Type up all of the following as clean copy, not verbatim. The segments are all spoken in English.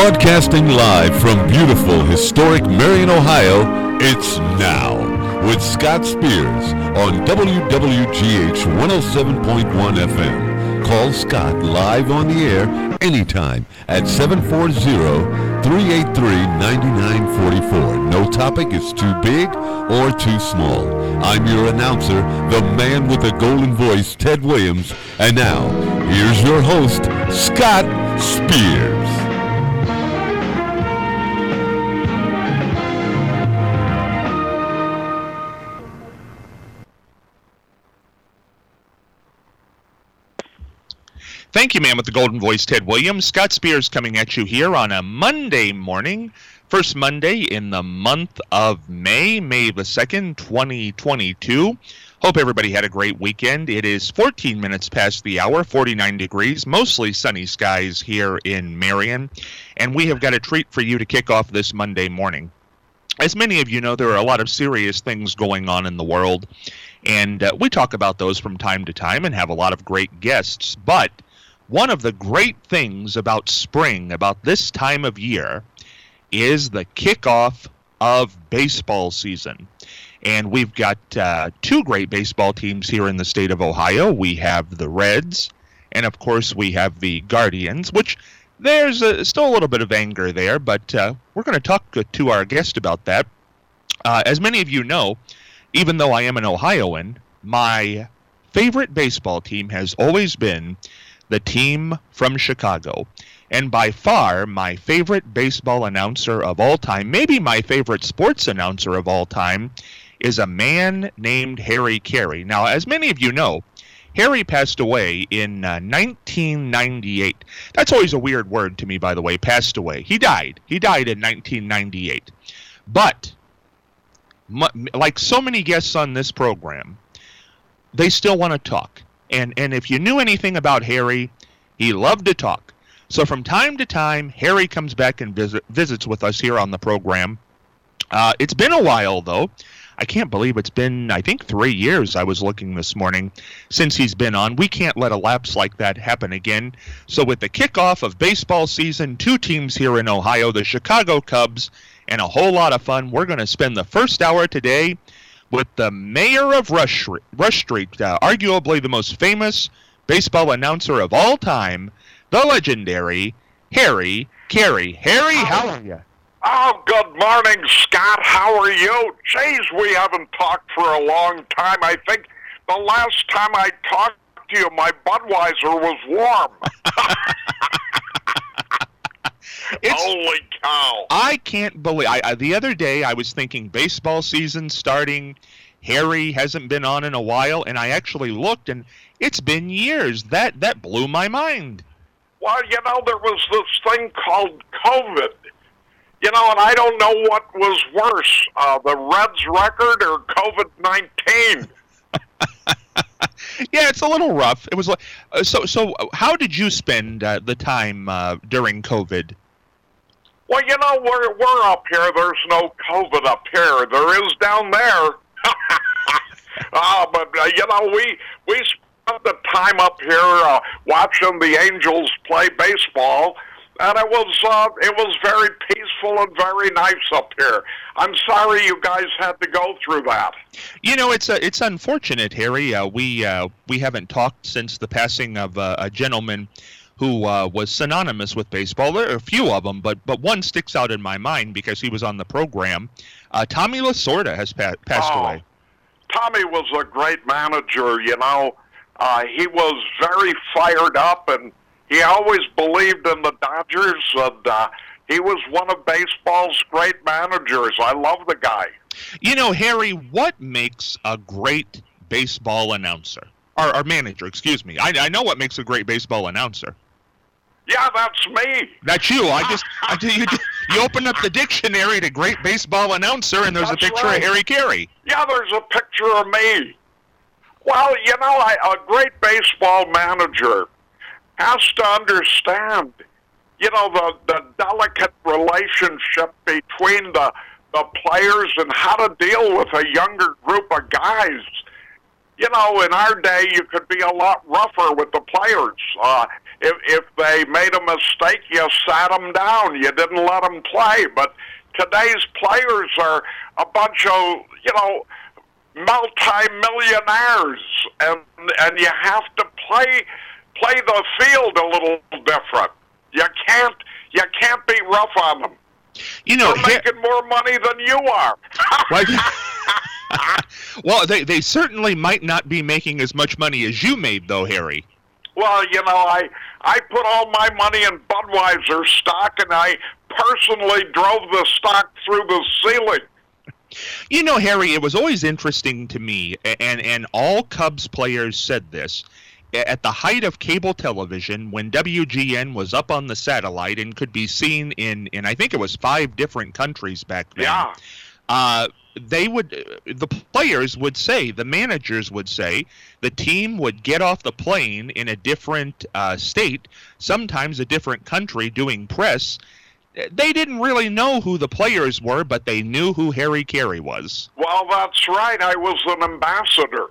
Broadcasting live from beautiful, historic Marion, Ohio, it's Now with Scott Spears on WWGH 107.1 FM. Call Scott live on the air anytime at 740-383-9944. No topic is too big or too small. I'm your announcer, the man with the golden voice, Ted Williams. And now, here's your host, Scott Spears. Thank you, man, with the golden voice, Ted Williams. Scott Spears coming at you here on a Monday morning. First Monday in the month of May the 2nd, 2022. Hope everybody had a great weekend. It is 14 minutes past the hour, 49 degrees, mostly sunny skies here in Marion. And we have got a treat for you to kick off this Monday morning. As many of you know, there are a lot of serious things going on in the world. And we talk about those from time to time and have a lot of great guests. But one of the great things about spring, about this time of year, is the kickoff of baseball season. And we've got two great baseball teams here in the state of Ohio. We have the Reds, and of course we have the Guardians, which there's still a little bit of anger there, but we're going to talk to our guest about that. As many of you know, even though I am an Ohioan, my favorite baseball team has always been the team from Chicago. And by far, my favorite baseball announcer of all time, maybe my favorite sports announcer of all time, is a man named Harry Caray. Now, as many of you know, Harry passed away in 1998. That's always a weird word to me, by the way, passed away. He died. He died in 1998. But, like so many guests on this program, they still want to talk. And if you knew anything about Harry, he loved to talk. So from time to time, Harry comes back and visits with us here on the program. It's been a while, though. I can't believe it's been, I think, 3 years, I was looking this morning, since he's been on. We can't let a lapse like that happen again. So with the kickoff of baseball season, two teams here in Ohio, the Chicago Cubs, and a whole lot of fun, we're going to spend the first hour today with the mayor of Rush Street, arguably the most famous baseball announcer of all time, the legendary Harry Caray. Harry, how are you? Oh, good morning, Scott. How are you? Jeez, we haven't talked for a long time. I think the last time I talked to you, my Budweiser was warm. Holy cow. I can't believe. The other day, I was thinking baseball season starting. Harry hasn't been on in a while, and I actually looked, and it's been years. That blew my mind. Well, you know, there was this thing called COVID. You know, and I don't know what was worse, the Reds record or COVID-19. Yeah, it's a little rough. It was like so. How did you spend the time during COVID? Well, you know, we're up here. There's no COVID up here. There is down there. But you know, we spent the time up here watching the Angels play baseball. And it was very peaceful and very nice up here. I'm sorry you guys had to go through that. You know, it's unfortunate, Harry. We haven't talked since the passing of a gentleman who was synonymous with baseball. There are a few of them, but one sticks out in my mind because he was on the program. Tommy Lasorda has passed away. Tommy was a great manager. You know, he was very fired up and he always believed in the Dodgers, and he was one of baseball's great managers. I love the guy. You know, Harry, what makes a great baseball announcer? Or manager, excuse me. I know what makes a great baseball announcer. Yeah, that's me. That's you. You open up the dictionary to great baseball announcer, and there's a picture of Harry Caray. Yeah, there's a picture of me. Well, you know, a great baseball manager has to understand, you know, the delicate relationship between the players and how to deal with a younger group of guys. You know, in our day, you could be a lot rougher with the players. if they made a mistake, you sat them down. You didn't let them play. But today's players are a bunch of, multi-millionaires, and you have to play the field a little different. You can't be rough on them. They're making more money than you are. Well, they certainly might not be making as much money as you made, though, Harry. Well, I put all my money in Budweiser stock, and I personally drove the stock through the ceiling. Harry, it was always interesting to me, and all Cubs players said this, at the height of cable television, when WGN was up on the satellite and could be seen in I think it was 5 different countries back then. Yeah. The players would say, the managers would say, the team would get off the plane in a different state, sometimes a different country, doing press. They didn't really know who the players were, but they knew who Harry Caray was. Well, that's right. I was an ambassador.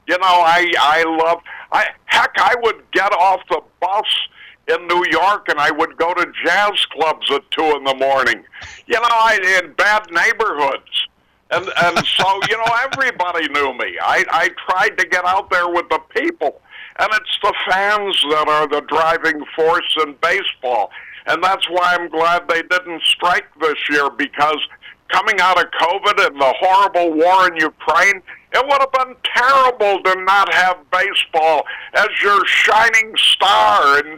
I would get off the bus in New York, and I would go to jazz clubs at 2 in the morning, in bad neighborhoods. And so, everybody knew me. I tried to get out there with the people. And it's the fans that are the driving force in baseball. And that's why I'm glad they didn't strike this year, because coming out of COVID and the horrible war in Ukraine, it would have been terrible to not have baseball as your shining star in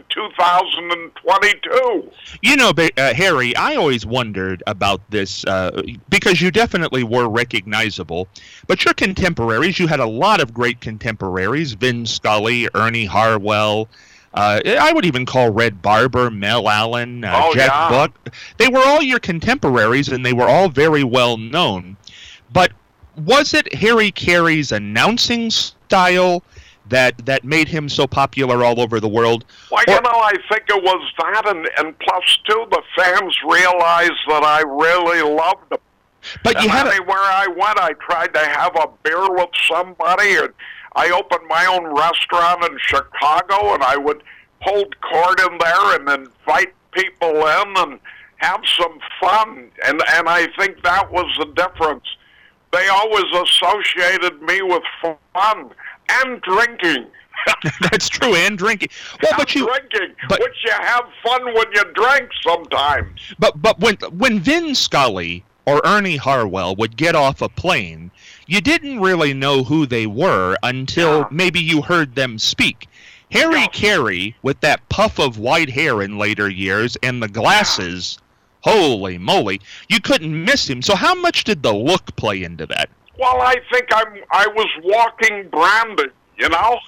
2022. Harry, I always wondered about this because you definitely were recognizable. But your contemporaries, you had a lot of great contemporaries, Vin Scully, Ernie Harwell. I would even call Red Barber, Mel Allen, Jeff Buck. They were all your contemporaries, and they were all very well known. But was it Harry Caray's announcing style that made him so popular all over the world? Well, I think it was that, and plus, too, the fans realized that I really loved them. But anywhere I went, I tried to have a beer with somebody, and I opened my own restaurant in Chicago, and I would hold court in there and invite people in and have some fun. And I think that was the difference. They always associated me with fun and drinking. That's true, and drinking. Well, which you have fun when you drink sometimes. But when Vin Scully or Ernie Harwell would get off a plane, you didn't really know who they were until maybe you heard them speak. Harry Caray, with that puff of white hair in later years and the glasses, holy moly, you couldn't miss him. So how much did the look play into that? Well, I think I was walking branded, You were.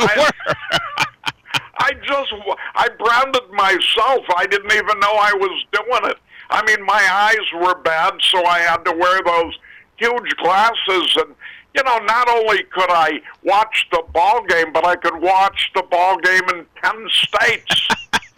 I branded myself. I didn't even know I was doing it. I mean, my eyes were bad, so I had to wear those huge glasses. And, not only could I watch the ball game, but I could watch the ball game in 10 states.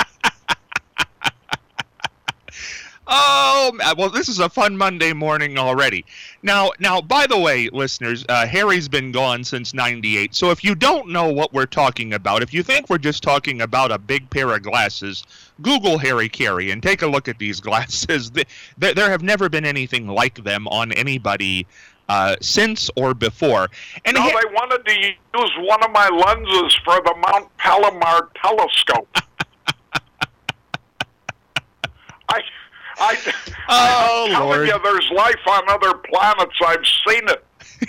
Oh, well, this is a fun Monday morning already. Now, by the way, listeners, Harry's been gone since '98, so if you don't know what we're talking about, if you think we're just talking about a big pair of glasses, Google Harry Caray and take a look at these glasses. There have never been anything like them on anybody since or before. And they wanted to use one of my lenses for the Mount Palomar telescope. I'm telling you, there's life on other planets. I've seen it.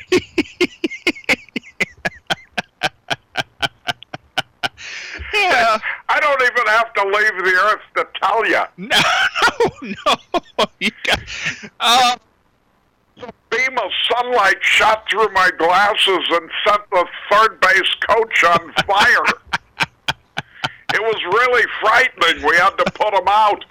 Yeah. I don't even have to leave the Earth to tell you. No. You got, a beam of sunlight shot through my glasses and set the third base coach on fire. It was really frightening. We had to put him out.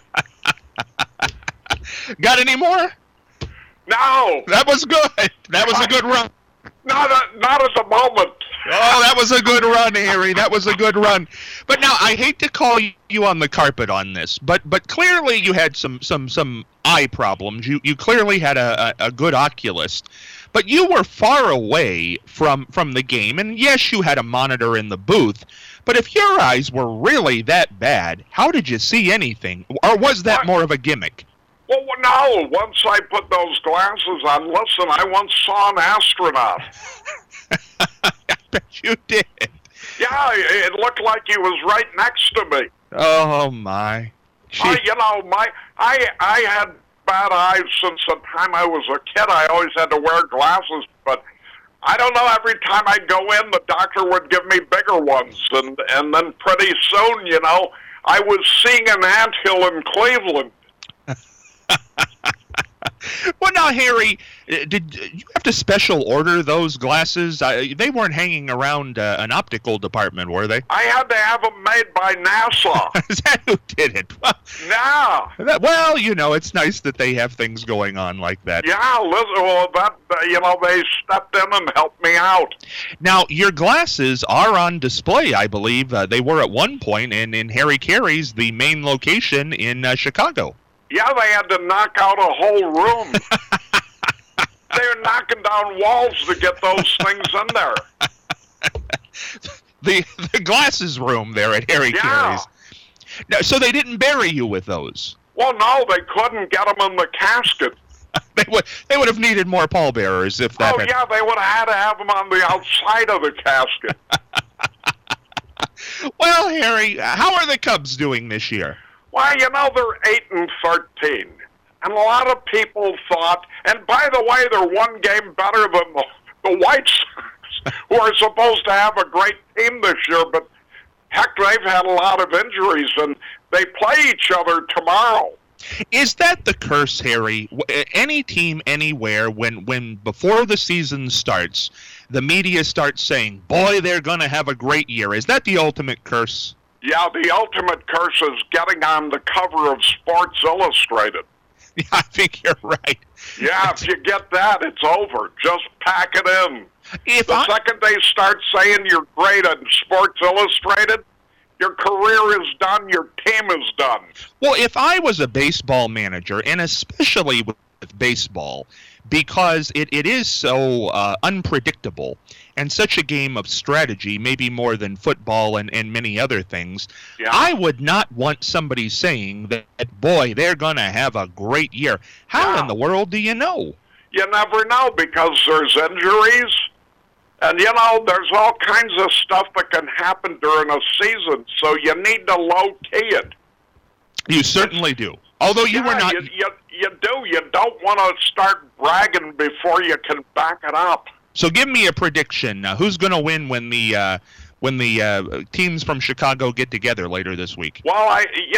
Got any more? No. That was good. That was a good run. Not at the moment. Oh, that was a good run, Harry. That was a good run. But now, I hate to call you on the carpet on this, but clearly you had some eye problems. You clearly had a good oculist. But you were far away from the game, and yes, you had a monitor in the booth, But if your eyes were really that bad, how did you see anything? Or was that more of a gimmick? Well, no. Once I put those glasses on, listen, I once saw an astronaut. I bet you did. Yeah, it looked like he was right next to me. Oh, my. I had bad eyes since the time I was a kid. I always had to wear glasses, but I don't know, every time I'd go in, the doctor would give me bigger ones, and then pretty soon, I was seeing an anthill in Cleveland. Well, now, Harry, did you have to special order those glasses? They weren't hanging around an optical department, were they? I had to have them made by NASA. Is that who did it? Yeah. Well, it's nice that they have things going on like that. Yeah, they stepped in and helped me out. Now, your glasses are on display, I believe. They were at one point in Harry Carey's, the main location in Chicago. Yeah, they had to knock out a whole room. They were knocking down walls to get those things in there. The glasses room there at Harry Carey's. Now, so they didn't bury you with those? Well, no, they couldn't get them in the casket. They would have needed more pallbearers if that. Yeah, they would have had to have them on the outside of the casket. Well, Harry, how are the Cubs doing this year? Well, they're 8-13, and a lot of people thought. And by the way, they're one game better than the White Sox, who are supposed to have a great team this year. But heck, they've had a lot of injuries, and they play each other tomorrow. Is that the curse, Harry? Any team anywhere, when before the season starts, the media starts saying, "Boy, they're going to have a great year." Is that the ultimate curse? Yeah, the ultimate curse is getting on the cover of Sports Illustrated. Yeah, I think you're right. Yeah, if you get that, it's over. Just pack it in. Second they start saying you're great at Sports Illustrated, your career is done, your team is done. Well, if I was a baseball manager, and especially with baseball, because it is so unpredictable and such a game of strategy, maybe more than football and many other things, I would not want somebody saying that, boy, they're going to have a great year. How in the world do you know? You never know, because there's injuries, and, there's all kinds of stuff that can happen during a season, so you need to low-key it. You certainly do. Although you were not... You do. You don't want to start bragging before you can back it up. So give me a prediction. Who's going to win when the teams from Chicago get together later this week? Well,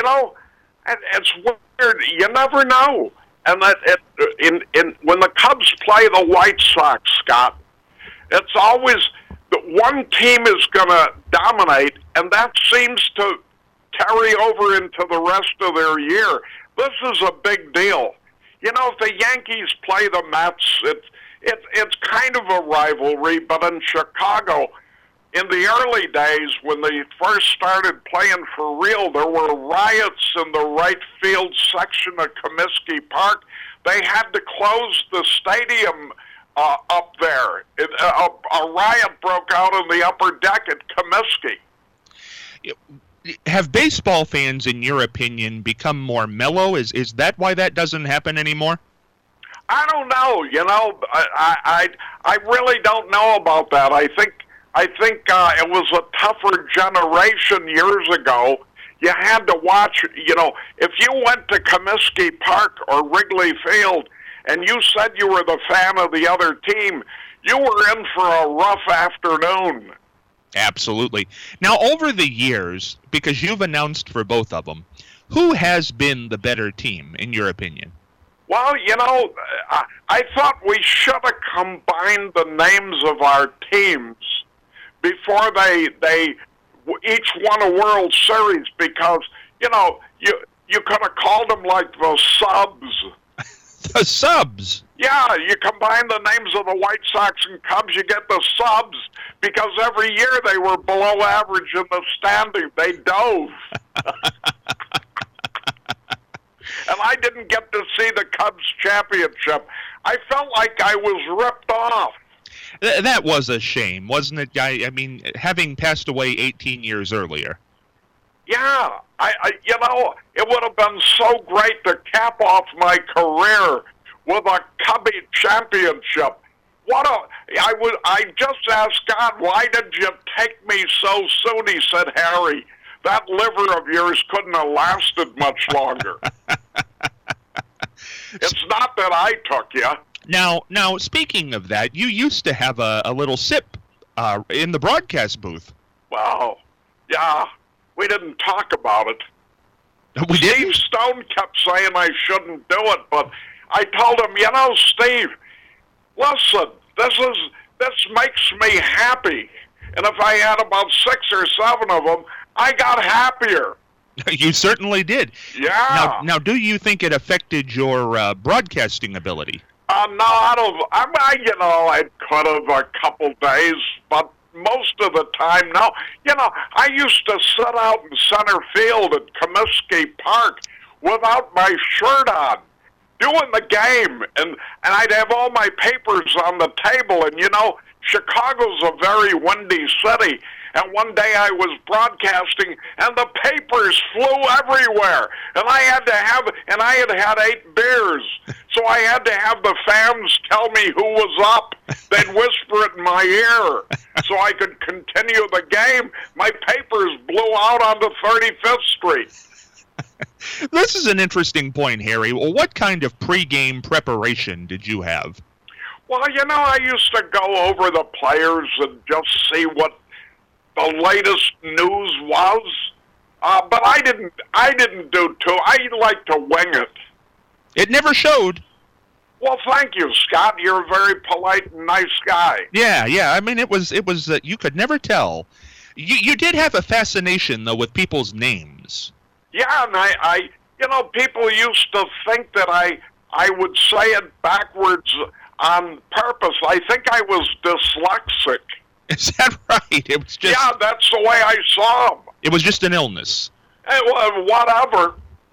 it's weird. You never know. And when the Cubs play the White Sox, Scott, it's always one team is going to dominate, and that seems to carry over into the rest of their year. This is a big deal. If the Yankees play the Mets, it's kind of a rivalry, but in Chicago, in the early days when they first started playing for real, there were riots in the right field section of Comiskey Park. They had to close the stadium up there. A riot broke out in the upper deck at Comiskey. Have baseball fans, in your opinion, become more mellow? Is that why that doesn't happen anymore? I don't know. I really don't know about that. I think it was a tougher generation years ago. You had to watch. If you went to Comiskey Park or Wrigley Field and you said you were the fan of the other team, you were in for a rough afternoon. Absolutely. Now, over the years, because you've announced for both of them, who has been the better team, in your opinion? Well, I thought we should have combined the names of our teams before they each won a World Series, because, you could have called them like the Subs. The Subs? Yeah, you combine the names of the White Sox and Cubs, you get the Subs, because every year they were below average in the standing. They dove. And I didn't get to see the Cubs championship. I felt like I was ripped off. That was a shame, wasn't it? I mean, having passed away 18 years earlier. Yeah, it would have been so great to cap off my career with a Cubby championship. I just asked God, why did you take me so soon? He said, Harry, that liver of yours couldn't have lasted much longer. It's not that I took you. Now, speaking of that, you used to have a little sip in the broadcast booth. Well, yeah, we didn't talk about it. We didn't? Steve Stone kept saying I shouldn't do it, but I told him, Steve, listen, this makes me happy. And if I had about 6 or 7 of them, I got happier. You certainly did. Yeah. Now, do you think it affected your broadcasting ability? No, I could have a couple days, but most of the time, no. I used to sit out in center field at Comiskey Park without my shirt on, doing the game, and I'd have all my papers on the table, and Chicago's a very windy city, and one day I was broadcasting, and the papers flew everywhere, and I had had 8 beers, so I had to have the fans tell me who was up. They'd whisper it in my ear so I could continue the game. My papers blew out onto 35th Street. This is an interesting point, Harry. Well, what kind of pregame preparation did you have? Well, I used to go over the players and just see what the latest news was. But I didn't do too. I like to wing it. It never showed. Well, thank you, Scott. You're a very polite and nice guy. Yeah. I mean, it was you could never tell. You did have a fascination, though, with people's names. Yeah, and I people used to think that I would say it backwards on purpose. I think I was dyslexic. Is that right? It was just... Yeah, that's the way I saw him. It was just an illness. Hey, whatever.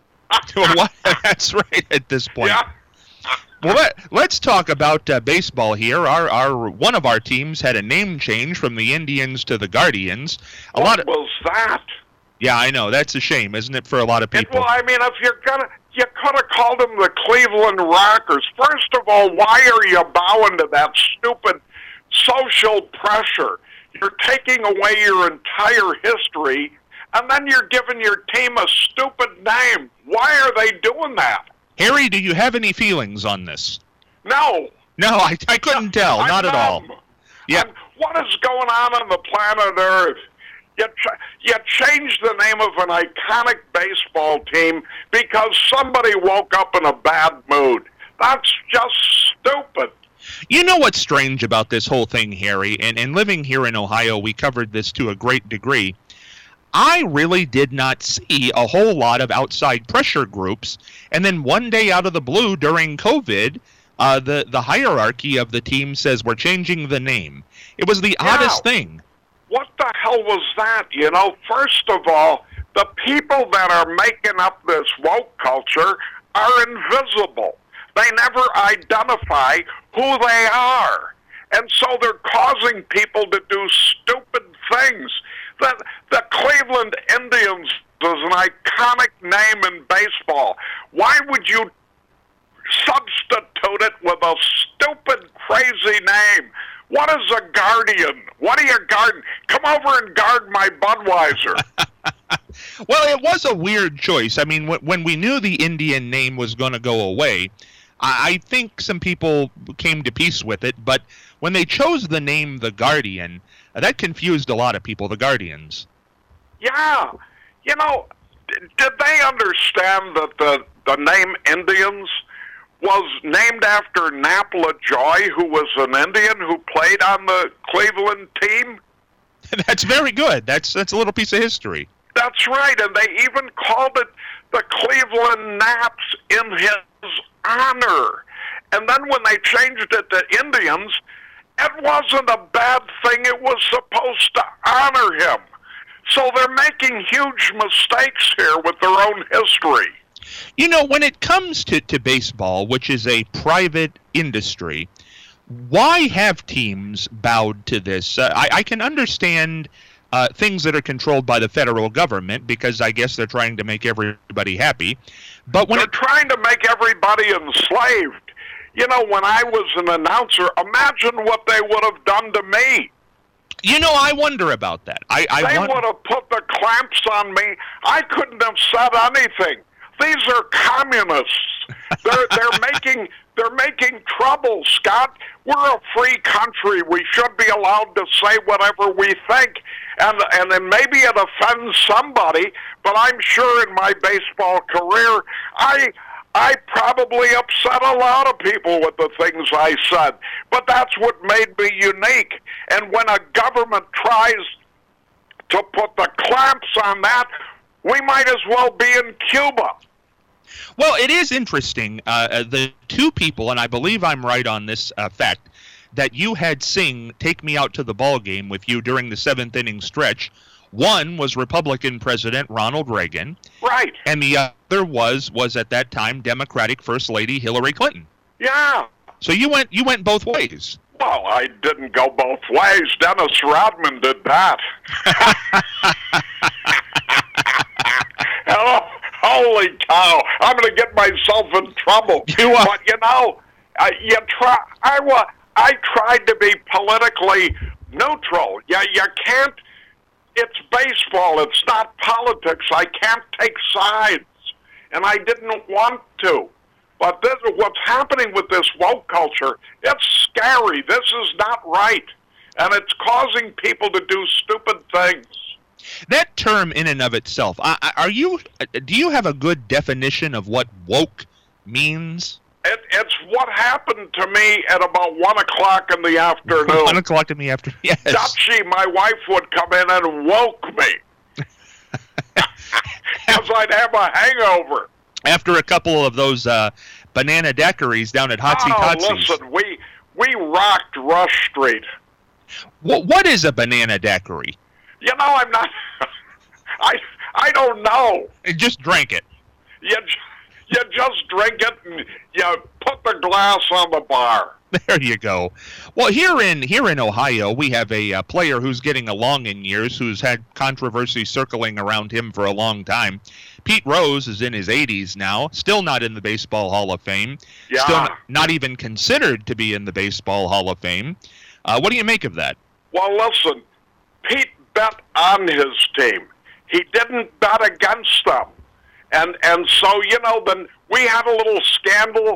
That's right at this point. Yeah. Well, let's talk about baseball here. Our one of our teams had a name change from the Indians to the Guardians. What was that? Yeah, I know. That's a shame, isn't it, for a lot of people? Well, I mean, if you could have called them the Cleveland Rockers. First of all, why are you bowing to that stupid social pressure? You're taking away your entire history, and then you're giving your team a stupid name. Why are they doing that? Harry, do you have any feelings on this? No. No, I couldn't tell. Not at all. Yeah. What is going on the planet Earth? You changed the name of an iconic baseball team because somebody woke up in a bad mood. That's just stupid. You know what's strange about this whole thing, Harry? And living here in Ohio, we covered this to a great degree. I really did not see a whole lot of outside pressure groups. And then one day out of the blue during COVID, the hierarchy of the team says we're changing the name. It was the oddest thing. What the hell was that? First of all, the people that are making up this woke culture are invisible. They never identify who they are. And so they're causing people to do stupid things. The Cleveland Indians is an iconic name in baseball. Why would you substitute it with a stupid, crazy name? What is a Guardian? What are you guarding? Come over and guard my Budweiser. Well, it was a weird choice. I mean, when we knew the Indian name was going to go away, I think some people came to peace with it. But when they chose the name The Guardian, that confused a lot of people, the Guardians. Yeah. Did they understand that the name Indians was named after Nap LaJoy, who was an Indian who played on the Cleveland team? That's very good. That's a little piece of history. That's right, and they even called it the Cleveland Naps in his honor. And then when they changed it to Indians, it wasn't a bad thing. It was supposed to honor him. So they're making huge mistakes here with their own history. When it comes to baseball, which is a private industry, Why have teams bowed to this? I can understand things that are controlled by the federal government because I guess they're trying to make everybody happy. But when they're trying to make everybody enslaved. You know, when I was an announcer, imagine what they would have done to me. You know, I wonder about that. They would have put the clamps on me. I couldn't have said anything. These are communists. They're making trouble, Scott. We're a free country. We should be allowed to say whatever we think. And then maybe it offends somebody, but I'm sure in my baseball career, I probably upset a lot of people with the things I said. But that's what made me unique. And when a government tries to put the clamps on that, we might as well be in Cuba. Well, it is interesting. The two people, and I believe I'm right on this fact, that you had sing Take Me Out to the Ball Game with you during the seventh inning stretch. One was Republican President Ronald Reagan. Right. And the other was at that time Democratic First Lady Hillary Clinton. Yeah. So you went both ways. Well, I didn't go both ways. Dennis Rodman did that. Holy cow! I'm going to get myself in trouble. You are. But you know, I tried to be politically neutral. You can't. It's baseball. It's not politics. I can't take sides, and I didn't want to. But what's happening with this woke culture, it's scary. This is not right, and it's causing people to do stupid things. That term in and of itself, do you have a good definition of what woke means? It's what happened to me at about 1 o'clock in the afternoon. 1 o'clock in the afternoon, yes. Dutchie, my wife, would come in and woke me. Because I'd have a hangover. After a couple of those banana daiquiris down at Hotsy Totsy's. Listen, we rocked Rush Street. What is a banana daiquiri? You know, I'm not... I don't know. Just drink it. You just drink it and you put the glass on the bar. There you go. Well, here in Ohio, we have a player who's getting along in years, who's had controversy circling around him for a long time. Pete Rose is in his 80s now, still not in the Baseball Hall of Fame. Yeah. Still not even considered to be in the Baseball Hall of Fame. What do you make of that? Well, listen, Pete bet on his team. He didn't bet against them. And so, you know, then we had a little scandal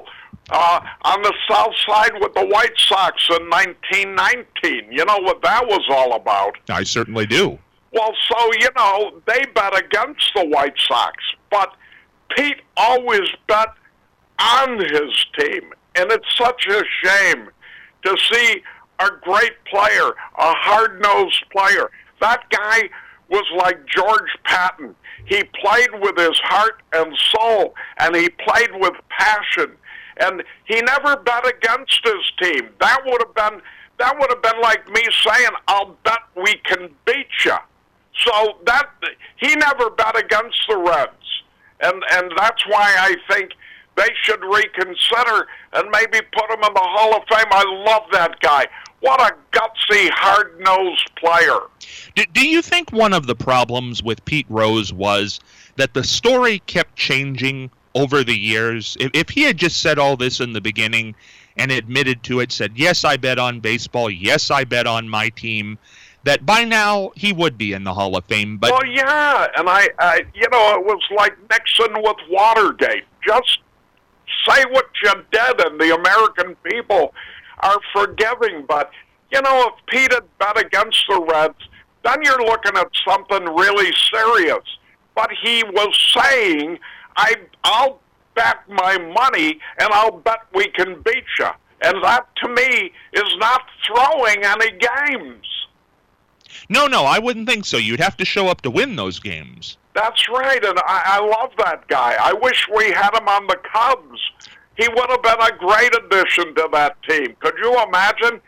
on the South Side with the White Sox in 1919. You know what that was all about? I certainly do. Well, so, you know, they bet against the White Sox. But Pete always bet on his team. And it's such a shame to see a great player, a hard-nosed player. That guy was like George Patton. He played with his heart and soul, and he played with passion. And he never bet against his team. That would have been like me saying, "I'll bet we can beat you." So he never bet against the Reds, and that's why I think they should reconsider and maybe put him in the Hall of Fame. I love that guy. What a gutsy, hard-nosed player. Do you think one of the problems with Pete Rose was that the story kept changing over the years? If he had just said all this in the beginning and admitted to it, said, yes, I bet on baseball, yes, I bet on my team, that by now he would be in the Hall of Fame. But well, yeah, and I you know, it was like Nixon with Watergate. Just say what you did, and the American people are forgiving. But, you know, if Pete had bet against the Reds, then you're looking at something really serious. But he was saying, I'll bet my money, and I'll bet we can beat you. And that, to me, is not throwing any games. No, I wouldn't think so. You'd have to show up to win those games. That's right, and I love that guy. I wish we had him on the Cubs. He would have been a great addition to that team. Could you imagine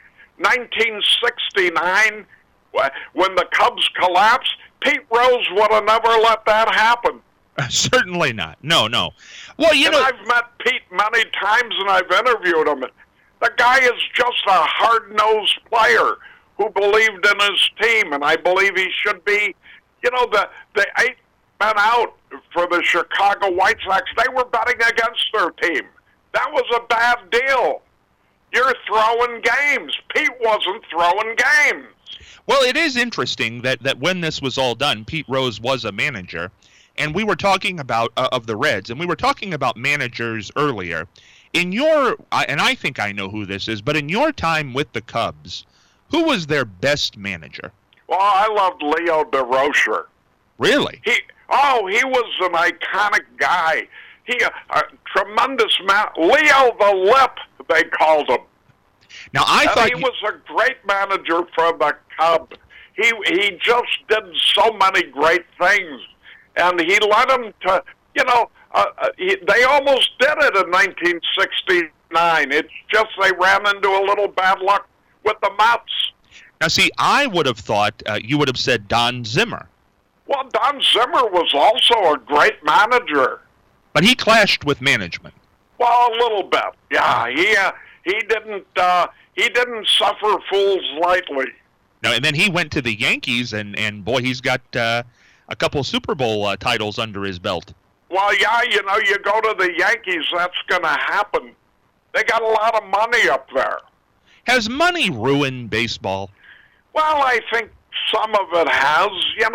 1969 when the Cubs collapsed? Pete Rose would have never let that happen. Certainly not. No. Well, you know, I've met Pete many times, and I've interviewed him. The guy is just a hard-nosed player who believed in his team, and I believe he should be, the 8 men out for the Chicago White Sox, they were betting against their team. That was a bad deal. You're throwing games. Pete wasn't throwing games. Well, it is interesting that when this was all done, Pete Rose was a manager, and we were talking about of the Reds, and we were talking about managers earlier. In your, and I think I know who this is, but in your time with the Cubs, who was their best manager? Well, I loved Leo DeRocher. Really? He was an iconic guy. He a tremendous man. Leo the Lip, they called him. Now I thought he was a great manager for the Cubs. He just did so many great things, and he led them to, they almost did it in 1969. It's just they ran into a little bad luck with the Mets. Now, see, I would have thought you would have said Don Zimmer. Well, Don Zimmer was also a great manager. But he clashed with management. Well, a little bit. Yeah, he didn't suffer fools lightly. No, and then he went to the Yankees, and boy, he's got a couple Super Bowl titles under his belt. Well, yeah, you go to the Yankees, that's going to happen. They got a lot of money up there. Has money ruined baseball? Well, I think some of it has.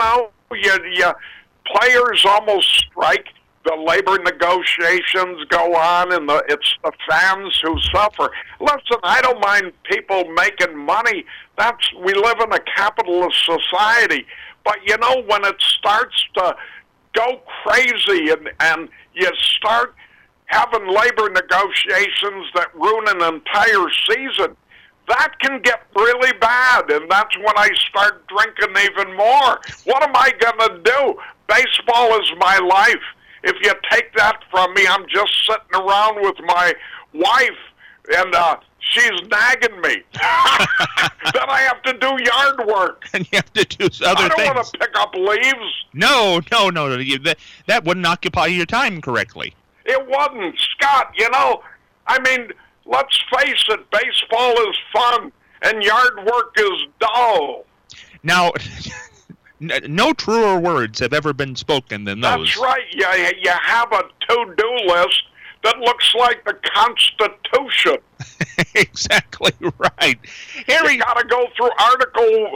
Players almost strike. The labor negotiations go on, and it's the fans who suffer. Listen, I don't mind people making money. We live in a capitalist society. But, when it starts to go crazy and you start having labor negotiations that ruin an entire season, that can get really bad, and that's when I start drinking even more. What am I going to do? Baseball is my life. If you take that from me, I'm just sitting around with my wife, and she's nagging me. Then I have to do yard work. And you have to do other things. I don't want to pick up leaves. No. That wouldn't occupy your time correctly. It wouldn't. Scott, let's face it, baseball is fun, and yard work is dull. Now, no truer words have ever been spoken than those. That's right. You have a to-do list that looks like the Constitution. Exactly right. Harry, you got to go through Article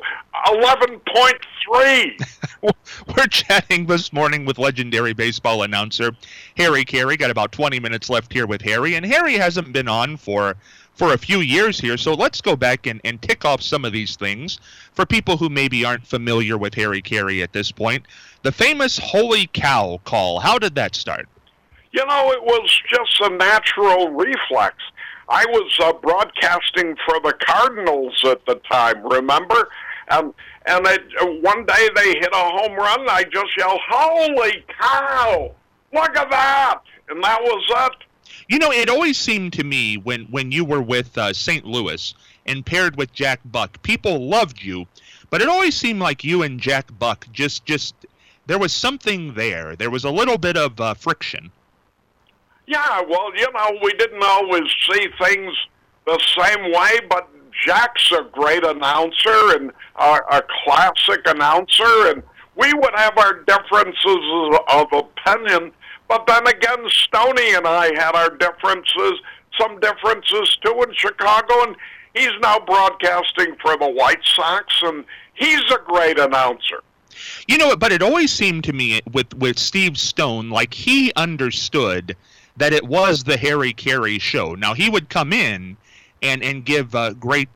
11.3. We're chatting this morning with legendary baseball announcer Harry Caray. Got about 20 minutes left here with Harry, and Harry hasn't been on for a few years here, so let's go back and tick off some of these things for people who maybe aren't familiar with Harry Caray at this point. The famous holy cow call, how did that start? It was just a natural reflex. I was broadcasting for the Cardinals at the time, remember? And one day they hit a home run, and I just yelled, "Holy cow! Look at that!" And that was it. It always seemed to me when you were with St. Louis and paired with Jack Buck, people loved you, but it always seemed like you and Jack Buck just there was something there. There was a little bit of friction. Yeah, well, we didn't always see things the same way, but Jack's a great announcer and a classic announcer, and we would have our differences of opinion. But then again, Stoney and I had our differences, some differences too in Chicago, and he's now broadcasting for the White Sox, and he's a great announcer. But it always seemed to me with Steve Stone, like he understood that it was the Harry Caray show. Now, he would come in and give great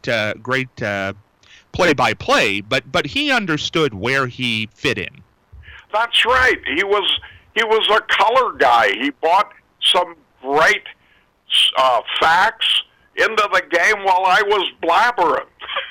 play-by-play, but he understood where he fit in. That's right. He was a color guy. He brought some great facts into the game while I was blabbering.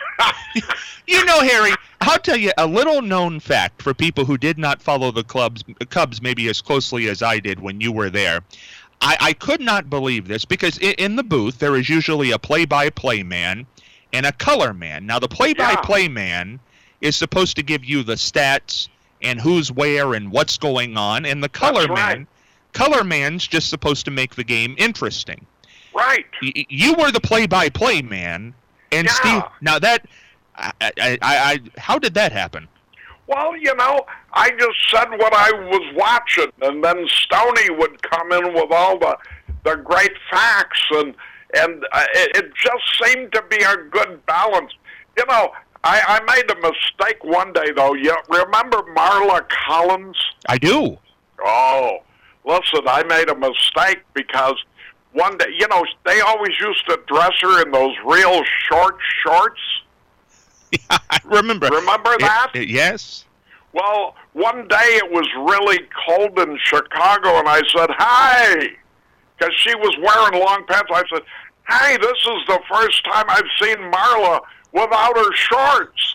Harry, I'll tell you a little known fact for people who did not follow the Cubs maybe as closely as I did when you were there. I could not believe this because in the booth there is usually a play-by-play man and a color man. Now, the play-by-play man is supposed to give you the stats and who's where and what's going on, and the color man's just supposed to make the game interesting. Right. You were the play-by-play man, and Yeah. Steve. Now that, how did that happen? Well, I just said what I was watching, and then Stoney would come in with all the great facts, and it just seemed to be a good balance. I made a mistake one day, though. You remember Marla Collins? I do. Oh, listen, I made a mistake because one day, they always used to dress her in those real short shorts. Yeah, I remember. Remember that? Yes. Well, one day it was really cold in Chicago, and I said, "Hi," because she was wearing long pants. I said, "Hey, this is the first time I've seen Marla without her shorts."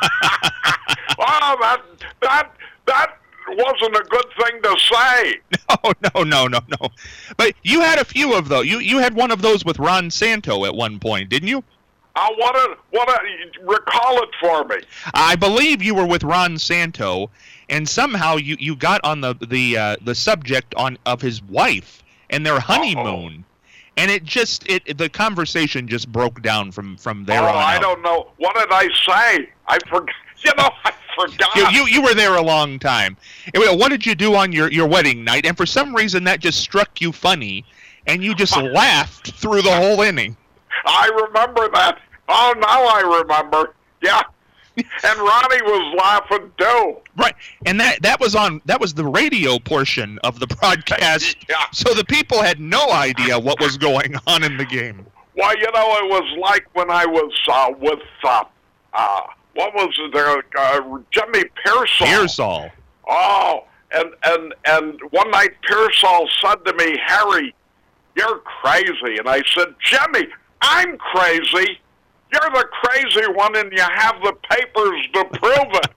Oh, that wasn't a good thing to say. No. But you had a few of those. You had one of those with Ron Santo at one point, didn't you? Recall it for me. I believe you were with Ron Santo, and somehow you got on the subject of his wife and their honeymoon, and the conversation just broke down from there on out. I don't know. What did I say? I forgot. I forgot. You were there a long time. What did you do on your wedding night? And for some reason that just struck you funny, and you just laughed through the whole inning. I remember that. Oh, now I remember. Yeah. And Ronnie was laughing too. Right. And that was the radio portion of the broadcast. Yeah. So the people had no idea what was going on in the game. Well, it was like when I was with what was it? Jimmy Pearsall. Pearsall. Oh, and one night Pearsall said to me, "Harry, you're crazy." And I said, "Jimmy, I'm crazy. You're the crazy one, and you have the papers to prove it."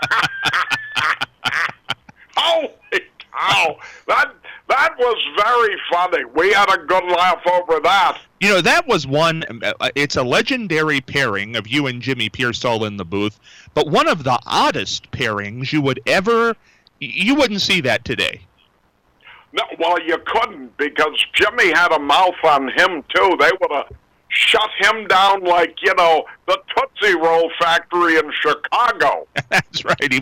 Holy cow! That was very funny. We had a good laugh over that. That was one. It's a legendary pairing of you and Jimmy Pearsall in the booth, but one of the oddest pairings you wouldn't see that today. No, well, you couldn't, because Jimmy had a mouth on him too. They would have shut him down like, the Tootsie Roll factory in Chicago. That's right.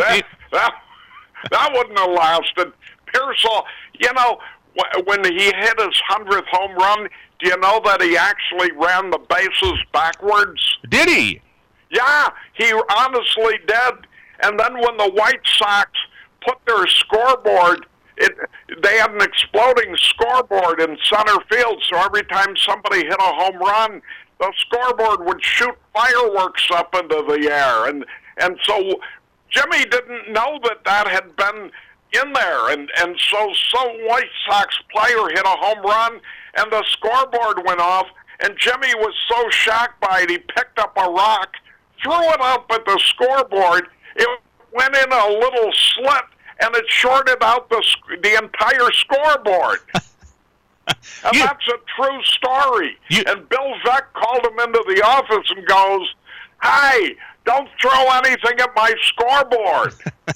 That wouldn't have lasted. Pearsall, when he hit his 100th home run, do you know that he actually ran the bases backwards? Did he? Yeah, he honestly did. And then when the White Sox put their scoreboard, they had an exploding scoreboard in center field, so every time somebody hit a home run, the scoreboard would shoot fireworks up into the air. And so Jimmy didn't know that had been in there. And so some White Sox player hit a home run, and the scoreboard went off, and Jimmy was so shocked by it, he picked up a rock, threw it up at the scoreboard. It went in a little slit, and it shorted out the entire scoreboard. And that's a true story. And Bill Veeck called him into the office and goes, "Hey, don't throw anything at my scoreboard."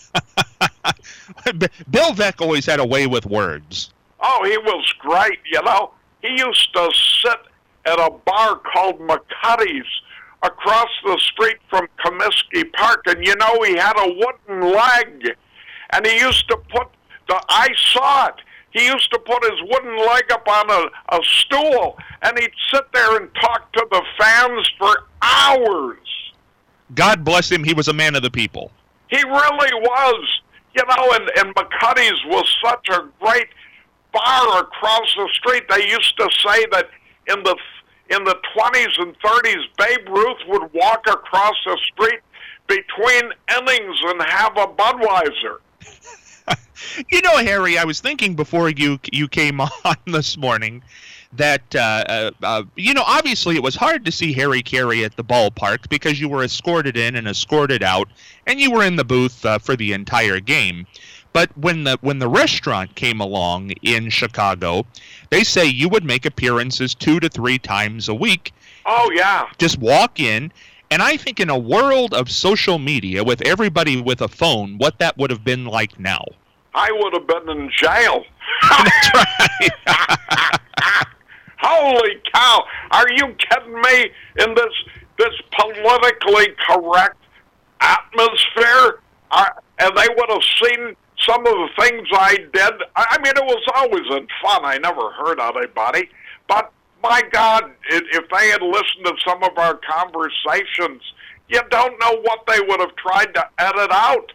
Bill Veeck always had a way with words. Oh, he was great, He used to sit at a bar called McCuddy's across the street from Comiskey Park, and he had a wooden leg. And he used to I saw it. He used to put his wooden leg up on a stool, and he'd sit there and talk to the fans for hours. God bless him. He was a man of the people. He really was. And McCuddy's was such a great bar across the street. They used to say that in the 20s and 30s, Babe Ruth would walk across the street between innings and have a Budweiser. Harry, I was thinking before you came on this morning that, obviously it was hard to see Harry Caray at the ballpark because you were escorted in and escorted out, and you were in the booth for the entire game. But when the restaurant came along in Chicago, they say you would make appearances 2 to 3 times a week. Oh, yeah. Just walk in. And I think in a world of social media with everybody with a phone, what that would have been like now. I would have been in jail. That's right. Holy cow! Are you kidding me? In this politically correct atmosphere, and they would have seen some of the things I did. I mean, it was always in fun. I never hurt anybody, but my God, if they had listened to some of our conversations, you don't know what they would have tried to edit out.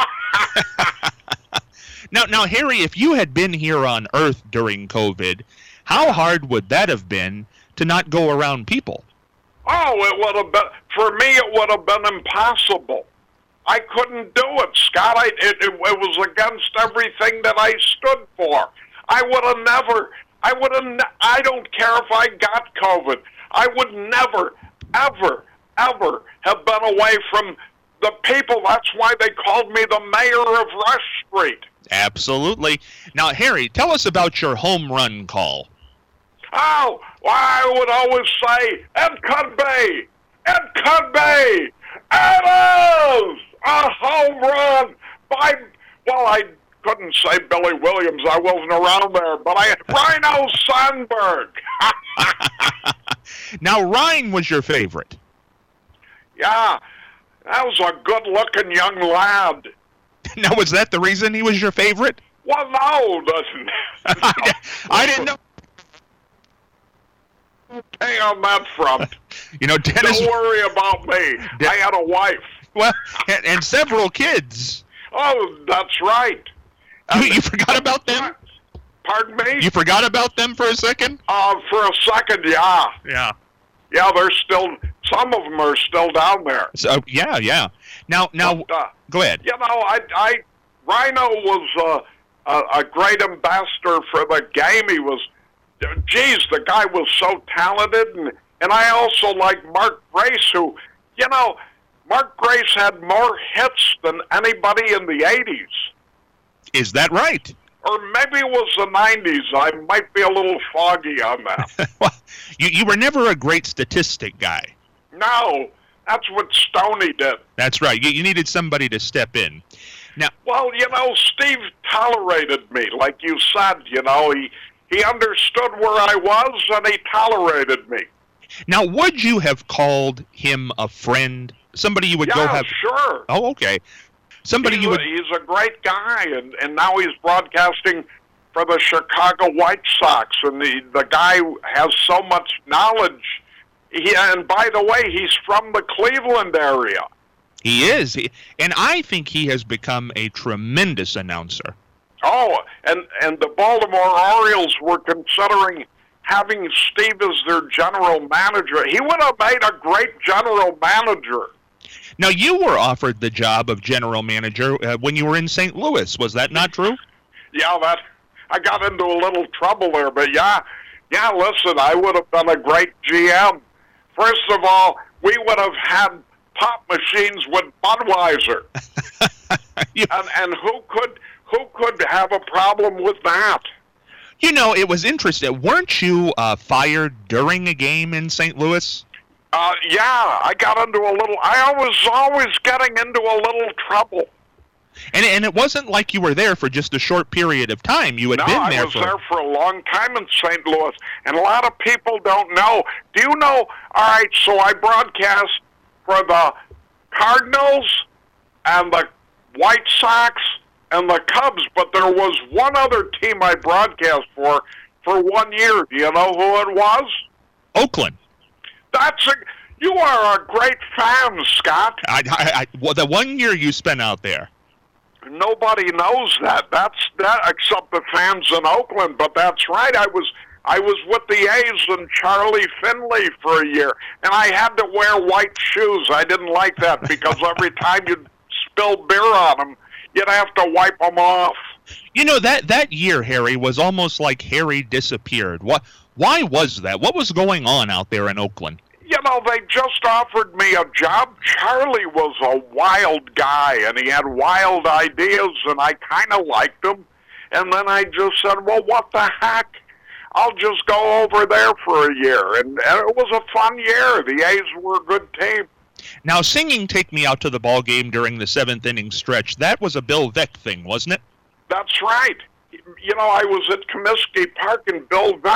Now, Harry, if you had been here on Earth during COVID, how hard would that have been to not go around people? Oh, it would have been, for me, it would have been impossible. I couldn't do it, Scott. It was against everything that I stood for. I don't care if I got COVID. I would never, ever, ever have been away from the people. That's why they called me the mayor of Rush Street. Absolutely. Now, Harry, tell us about your home run call. Oh, well, I would always say, it could be. It is a home run by, well, I couldn't say Billy Williams. I wasn't around there, but Ryno Sandberg. Now, Ryan was your favorite. Yeah, that was a good-looking young lad. Now, was that the reason he was your favorite? Well, no, listen. I didn't know. Hey, on that front. Dennis. Don't worry about me. I had a wife. Well, and several kids. Oh, that's right. You forgot about them? Pardon me? You forgot about them for a second? For a second, yeah. Yeah. Yeah, they're still, some of them are still down there. So, yeah. Now, But, go ahead. Ryno was a great ambassador for the game. He was, the guy was so talented. And I also like Mark Grace, who, Mark Grace had more hits than anybody in the 80s. Is that right? Or maybe it was the 90s. I might be a little foggy on that. Well, you were never a great statistic guy. No, that's what Stoney did. That's right. You needed somebody to step in. Now, well, Steve tolerated me, like you said. He understood where I was, and he tolerated me. Now, would you have called him a friend? Somebody you would go have? Sure. Oh, okay. Somebody He's a great guy, and now he's broadcasting for the Chicago White Sox, and the guy has so much knowledge. And by the way, he's from the Cleveland area. He is, and I think he has become a tremendous announcer. Oh, and the Baltimore Orioles were considering having Steve as their general manager. He would have made a great general manager. Now, you were offered the job of general manager when you were in St. Louis. Was that not true? Yeah, I got into a little trouble there, but yeah, listen, I would have been a great GM. First of all, we would have had pop machines with Budweiser. And who could have a problem with that? It was interesting. Weren't you fired during a game in St. Louis? Yeah, I got into I was always getting into a little trouble. And it wasn't like you were there for just a short period of time. You had been there I was there for a long time in St. Louis, and a lot of people don't know. Do you know? All right, so I broadcast for the Cardinals and the White Sox and the Cubs, but there was one other team I broadcast for 1 year. Do you know who it was? Oakland. You are a great fan, Scott. Well, the 1 year you spent out there. Nobody knows that. That's except the fans in Oakland. But that's right. I was with the A's and Charlie Finley for a year, and I had to wear white shoes. I didn't like that because every time you'd spill beer on them, you'd have to wipe them off. That year, Harry, was almost like Harry disappeared. Why was that? What was going on out there in Oakland? They just offered me a job. Charlie was a wild guy, and he had wild ideas, and I kind of liked him. And then I just said, well, what the heck? I'll just go over there for a year. And it was a fun year. The A's were a good team. Now, singing Take Me Out to the Ball Game during the seventh inning stretch, that was a Bill Veeck thing, wasn't it? That's right. I was at Comiskey Park, and Bill Veeck,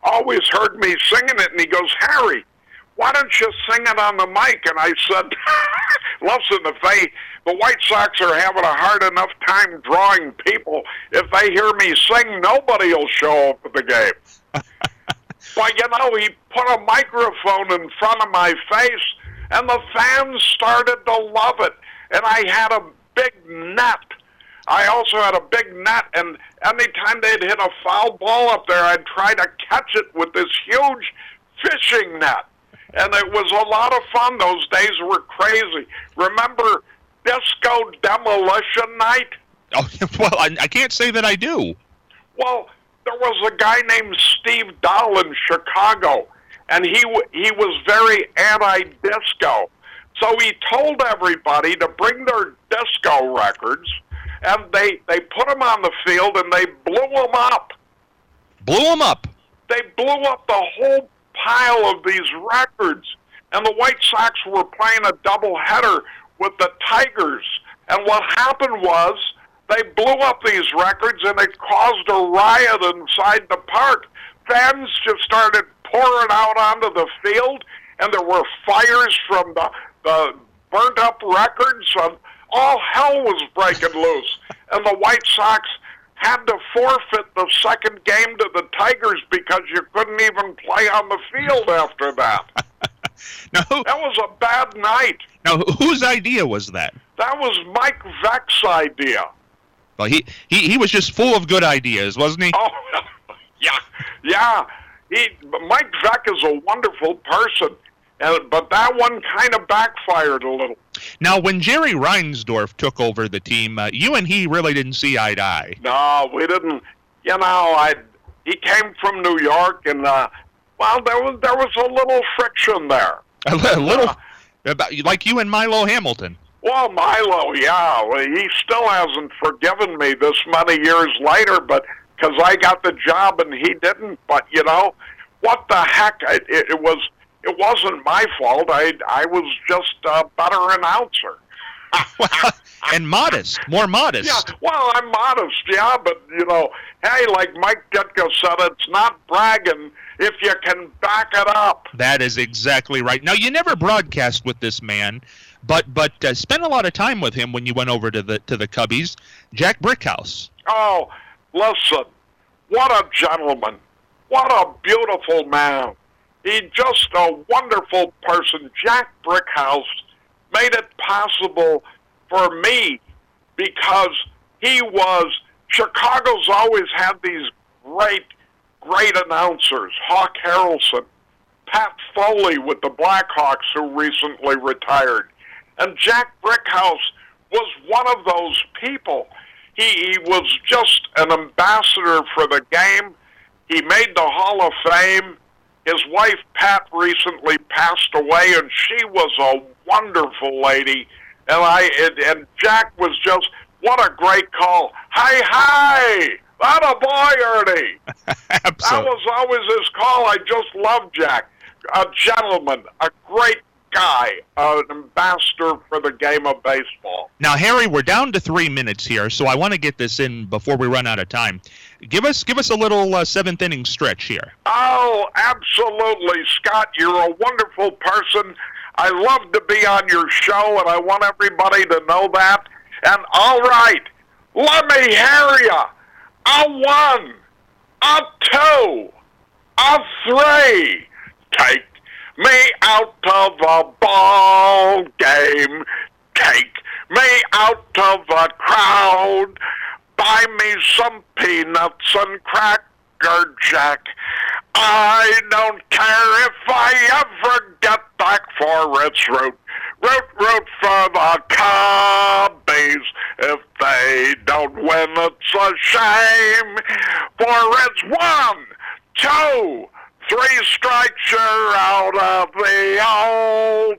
always heard me singing it, and he goes, Harry, why don't you sing it on the mic? And I said, listen, if the White Sox are having a hard enough time drawing people, if they hear me sing, nobody will show up at the game. But, he put a microphone in front of my face, and the fans started to love it. And I had a big net. I also had a big net, and anytime they'd hit a foul ball up there, I'd try to catch it with this huge fishing net. And it was a lot of fun. Those days were crazy. Remember Disco Demolition Night? Oh, well, I can't say that I do. Well, there was a guy named Steve Dahl in Chicago, and he was very anti-disco. So he told everybody to bring their disco records, and they put them on the field, and they blew them up. Blew them up? They blew up the whole pile of these records, and the White Sox were playing a doubleheader with the Tigers. And what happened was they blew up these records, and it caused a riot inside the park. Fans just started pouring out onto the field, and there were fires from the burnt-up records, and all hell was breaking loose. And the White Sox had to forfeit the second game to the Tigers because you couldn't even play on the field after that. Now, that was a bad night. Now, whose idea was that? That was Mike Veck's idea. Well, he was just full of good ideas, wasn't he? Oh, yeah. Mike Veck is a wonderful person, but that one kind of backfired a little. Now, when Jerry Reinsdorf took over the team, you and he really didn't see eye to eye. No, we didn't. He came from New York, and there was a little friction there. A little, like you and Milo Hamilton. Well, Milo, yeah, he still hasn't forgiven me this many years later, but because I got the job and he didn't. But what the heck? It wasn't my fault. I was just a better announcer. And more modest. Yeah, well, I'm modest, yeah, but, hey, like Mike Ditka said, it's not bragging if you can back it up. That is exactly right. Now, you never broadcast with this man, but spent a lot of time with him when you went over to the Cubbies, Jack Brickhouse. Oh, listen, what a gentleman. What a beautiful man. He's just a wonderful person. Jack Brickhouse made it possible for me because Chicago's always had these great announcers. Hawk Harrelson, Pat Foley with the Blackhawks, who recently retired. And Jack Brickhouse was one of those people. He was just an ambassador for the game. He made the Hall of Fame. His wife, Pat, recently passed away, and she was a wonderful lady. And Jack was just, what a great call. Hi, that a boy, Ernie. That was always his call. I just love Jack. A gentleman, a great guy, an ambassador for the game of baseball. Now, Harry, we're down to 3 minutes here, so I want to get this in before we run out of time. Give us a little seventh inning stretch here. Oh, absolutely, Scott. You're a wonderful person. I love to be on your show, and I want everybody to know that. And all right, let me hear you. A 1, a 2, a 3. Take me out of the ball game. Take me out of the crowd. Buy me some peanuts and Cracker Jack. I don't care if I ever get back for its root. Root for the Cubbies. If they don't win, it's a shame. For it's 1, 2, 3 strikes, you're out of the old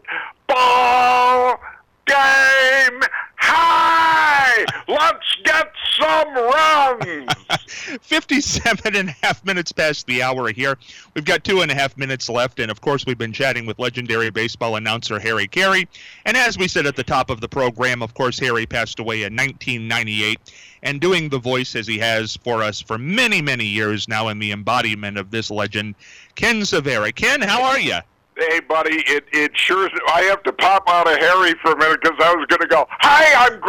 ball game. Hi! Let's get some home runs. 57 and a half minutes past the hour here. We've got 2.5 minutes left, and of course we've been chatting with legendary baseball announcer Harry Caray. And as we said at the top of the program, of course, Harry passed away in 1998, and doing the voice as he has for us for many, many years now in the embodiment of this legend, Ken Savera. Ken, how are you? Hey, buddy, it sure is. I have to pop out of Harry for a minute because I was going to go, hi, I'm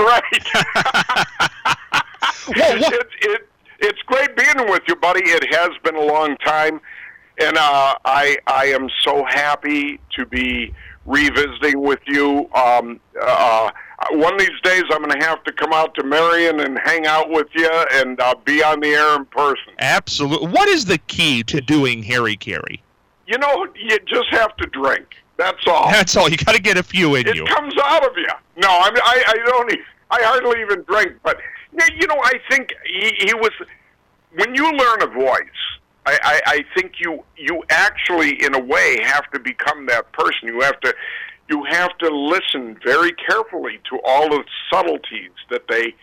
great. It's great being with you, buddy. It has been a long time, and I am so happy to be revisiting with you. One of these days, I'm going to have to come out to Marion and hang out with you and be on the air in person. Absolutely. What is the key to doing Harry Caray? You know, you just have to drink. That's all. That's all. You got to get a few in you. It comes out of you. No, I don't. I hardly even drink. But you know, I think he was. When you learn a voice, I think you actually, in a way, have to become that person. You have to listen very carefully to all the subtleties that they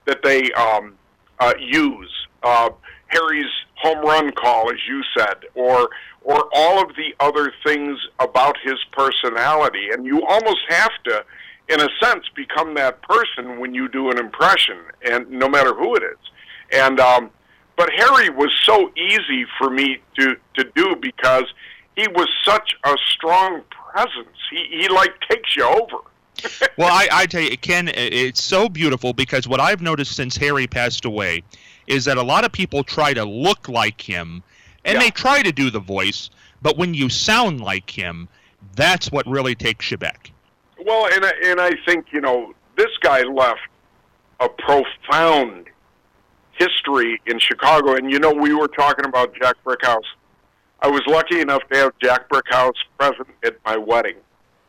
use. Harry's home run call, as you said, or all of the other things about his personality. And you almost have to, in a sense, become that person when you do an impression, and no matter who it is. And but Harry was so easy for me to do because he was such a strong presence. He like takes you over. Well, I tell you, Ken, it's so beautiful because what I've noticed since Harry passed away is that a lot of people try to look like him, and they try to do the voice, but when you sound like him, that's what really takes you back. Well, and I think, you know, this guy left a profound history in Chicago, and you know, we were talking about Jack Brickhouse. I was lucky enough to have Jack Brickhouse present at my wedding.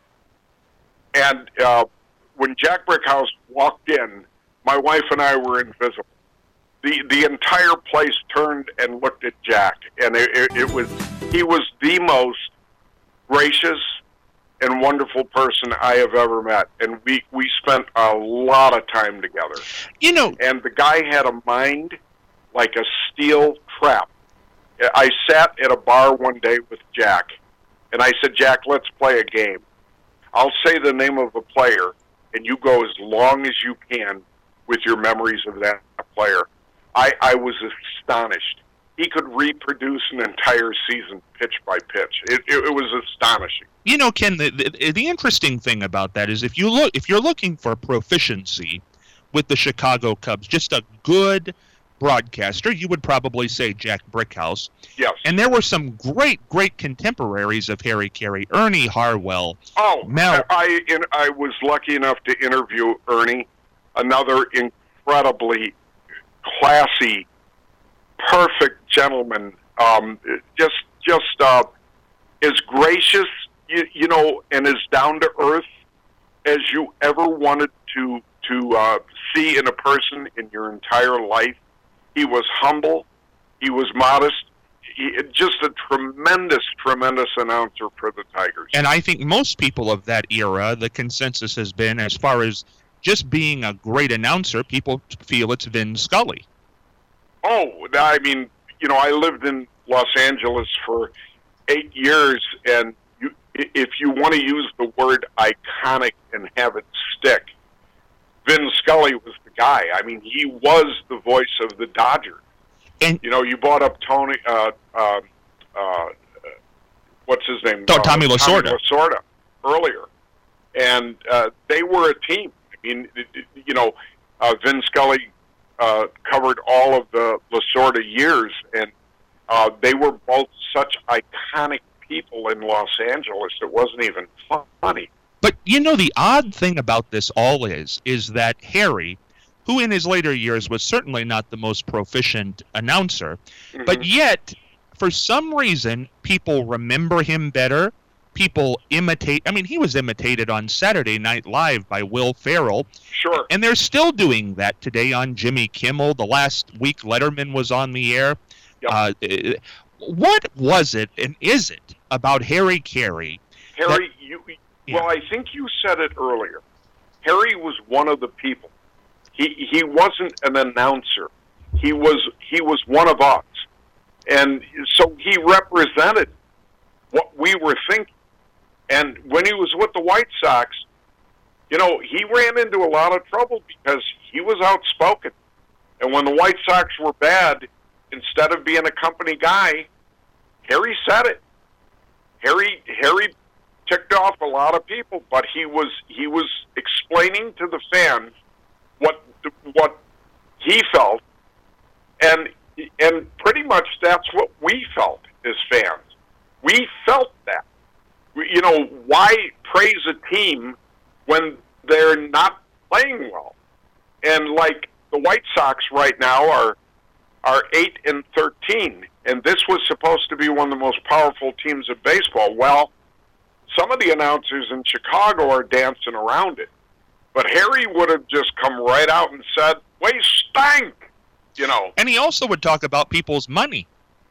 And when Jack Brickhouse walked in, my wife and I were invisible. The entire place turned and looked at Jack, and he was the most gracious and wonderful person I have ever met, and we spent a lot of time together. You know, and the guy had a mind like a steel trap. I sat at a bar one day with Jack, and I said, Jack, let's play a game. I'll say the name of a player, and you go as long as you can with your memories of that player. I was astonished. He could reproduce an entire season pitch by pitch. It was astonishing. You know, Ken, the interesting thing about that is if you're looking for proficiency with the Chicago Cubs, just a good broadcaster, you would probably say Jack Brickhouse. Yes. And there were some great contemporaries of Harry Caray. Ernie Harwell. Oh, Mel. I was lucky enough to interview Ernie, another incredibly classy, perfect gentleman. Just as gracious, you know, and as down to earth as you ever wanted to see in a person in your entire life. He was humble. He was modest. Just a tremendous announcer for the Tigers. And I think most people of that era, the consensus has been, as far as just being a great announcer, people feel it's Vin Scully. Oh, I mean, you know, I lived in Los Angeles for 8 years, and if you want to use the word iconic and have it stick, Vin Scully was the guy. I mean, he was the voice of the Dodgers. And you know, you brought up Tony, what's his name? Tommy Lasorda. Tommy Lasorda earlier, and they were a team. I mean, you know, Vin Scully covered all of the Lasorda years, and they were both such iconic people in Los Angeles. It wasn't even funny. But, you know, the odd thing about this all is that Harry, who in his later years was certainly not the most proficient announcer, but yet, for some reason, people remember him better. People imitate. I mean, he was imitated on Saturday Night Live by Will Ferrell. Sure. And they're still doing that today on Jimmy Kimmel. The last week Letterman was on the air. Yep. What was it, and is it, about Harry Caray? Harry, well, I think you said it earlier. Harry was one of the people. He wasn't an announcer. he was one of us. And so he represented what we were thinking. And when he was with the White Sox, you know, he ran into a lot of trouble because he was outspoken. And when the White Sox were bad, instead of being a company guy, Harry said it. Harry ticked off a lot of people, but he was explaining to the fans what he felt, and pretty much that's what we felt as fans. We felt that. You know, why praise a team when they're not playing well? And like the White Sox right now are 8-13, and this was supposed to be one of the most powerful teams of baseball. Well, some of the announcers in Chicago are dancing around it, but Harry would have just come right out and said, "We stank," you know. And he also would talk about people's money.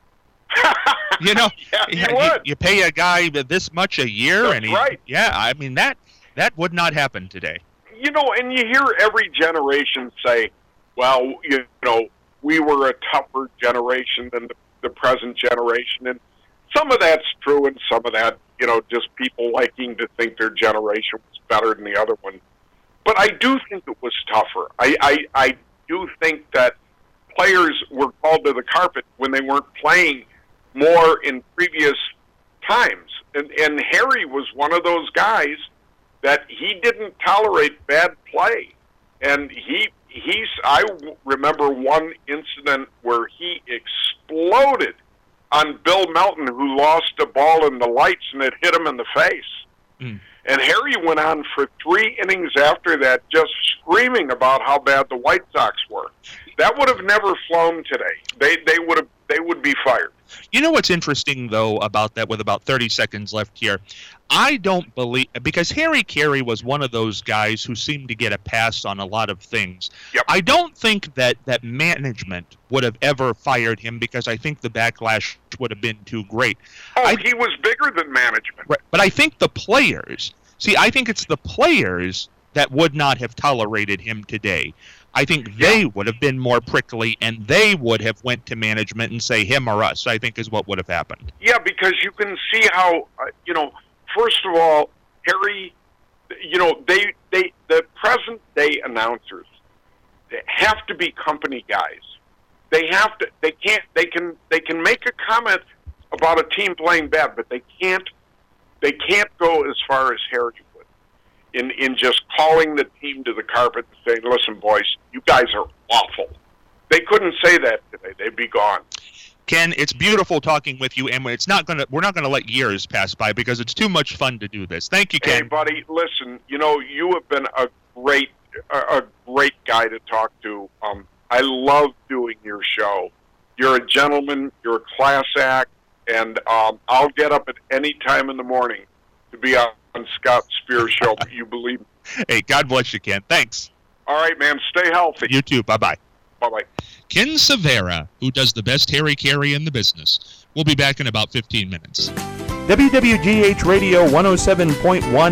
You know, yeah, you pay a guy this much a year, That's and right. Yeah, I mean that would not happen today. You know, and you hear every generation say, "Well, you know, we were a tougher generation than the present generation," and some of that's true, and some of that, you know, just people liking to think their generation was better than the other one. But I do think it was tougher. I do think that players were called to the carpet when they weren't playing more in previous times. And Harry was one of those guys that he didn't tolerate bad play. And I remember one incident where he exploded on Bill Melton, who lost a ball in the lights and it hit him in the face. Mm. And Harry went on for 3 innings after that just screaming about how bad the White Sox were. That would have never flown today. They would be fired. You know what's interesting, though, about that, with about 30 seconds left here? I don't believe, because Harry Caray was one of those guys who seemed to get a pass on a lot of things. Yep. I don't think that management would have ever fired him, because I think the backlash would have been too great. He was bigger than management. Right, but I think the players, I think it's the players that would not have tolerated him today. I think they would have been more prickly, and they would have went to management and say him or us, I think is what would have happened. Yeah, because you can see how, you know, first of all, Harry, you know, the present-day announcers have to be company guys. They can make a comment about a team playing bad, but they can't go as far as Harry would in just calling the team to the carpet and saying, "Listen, boys, you guys are awful." They couldn't say that today. They'd be gone. Ken, it's beautiful talking with you, and we're not gonna let years pass by, because it's too much fun to do this. Thank you, Ken. Hey, buddy, listen, you know, you have been a great guy to talk to. I love doing your show. You're a gentleman. You're a class act, and I'll get up at any time in the morning to be on Scott Spears' show. You believe me. Hey, God bless you, Ken. Thanks. All right, man. Stay healthy. You too. Bye-bye. Bye-bye. Ken Severa, who does the best Harry Caray in the business. We'll be back in about 15 minutes. WWGH Radio 107.1